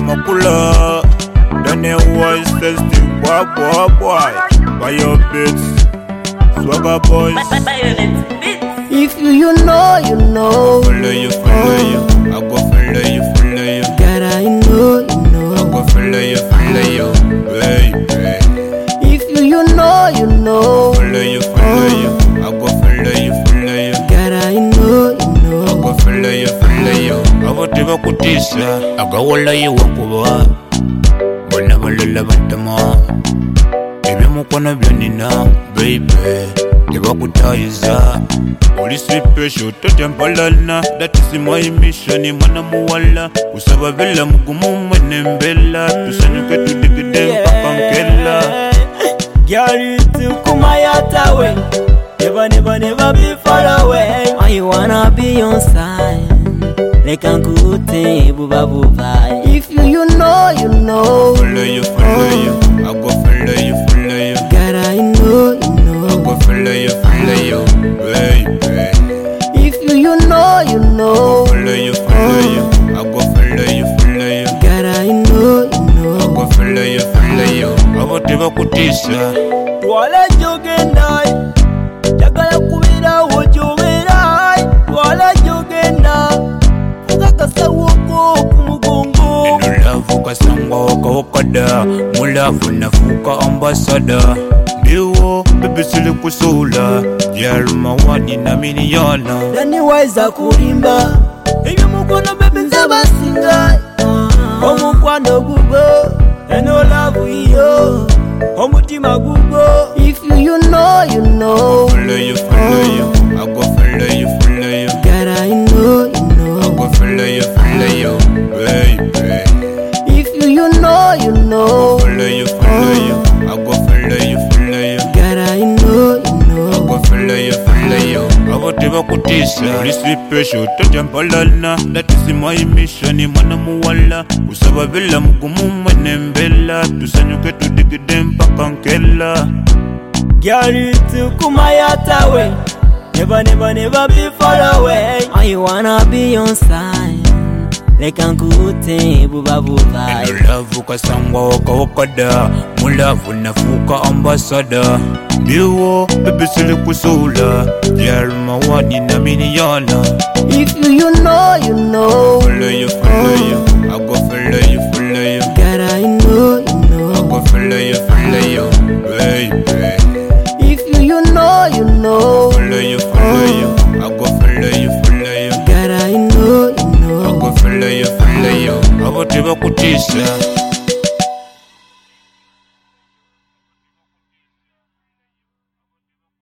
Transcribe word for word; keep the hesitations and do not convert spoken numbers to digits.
makula. Daniel was testing boy, boy, boy. By your bits, Swagger boys. If you, you know, you know. Follow you, follow you. I go follow you, follow you. Gotta know, you know. I go follow you, follow you, baby. If you, you know, you know. Follow you, follow you. I go follow you, follow you. Gotta know, you know. I go follow you, follow you. I go to the kutisa. I go follow you, wakuwa. Wana malala bantama. Ebi mukwana byanina, baby. Eba kutayiza. Oli special totempalana. That is my mission, mana muwala. Usaba vela mugumu mwene mbela. Tusanyuke tudigide mpaka nkela. Girl, you kumayata way. Never, never, never be far away. I wanna be on side. Like a good thing, buba buba. If you, you know, you know. Follow you, follow you. I go follow you, follow you. Gotta know, you know. I go follow you, follow you, baby. If you, you know, you know. Follow you, follow you. I go follow you, follow you. Gotta know, you know. I go follow you, follow you. I go to the kutisa. Wala jogenda, jagala kubira wojobera. Wala jogenda, fuka kasawoko kumugongo. Nulavu kasangwa waka wakada. Mulavu nafuka ambasada. Biwo, bebe sile kusula. Jaruma wani na miniyana. Dani waiza kurimba. Eyo mukono bebe nzaba singa. Omukwano gugo, eno lavu iyo. Omutima gugo. If you, you know, you know. Follow you, follow you. I go follow you, follow you. Gotta know, you know. I go follow you, follow you, baby. If you, you know, you know. Follow you, follow you. I go follow you, follow you. Gotta know, you know. I go follow you, follow you. I go to the kutisa. Oli special totempalana. That is my mission, mana muwala. Usaba vela mugumu mwene mbela. Tusanyuke tudigide mpaka nkela. Girl, you kumayata way. Never, never, never be far away. I wanna be on side. Like a good thing, buba buba. Nulavu kasangwa waka wakada. Mulavu nafuka ambasada. Biwo, bebe sile kusula. Jaruma wani na miniyana. If you, you know, you know. Follow you, follow you. I go follow you, follow you. Gotta know, you know. I go follow you, follow you, baby. If you, you know, you know. Follow you, follow you. I go follow you, follow you. Gotta know, you know. I go follow you, follow you. I go to the kutisa.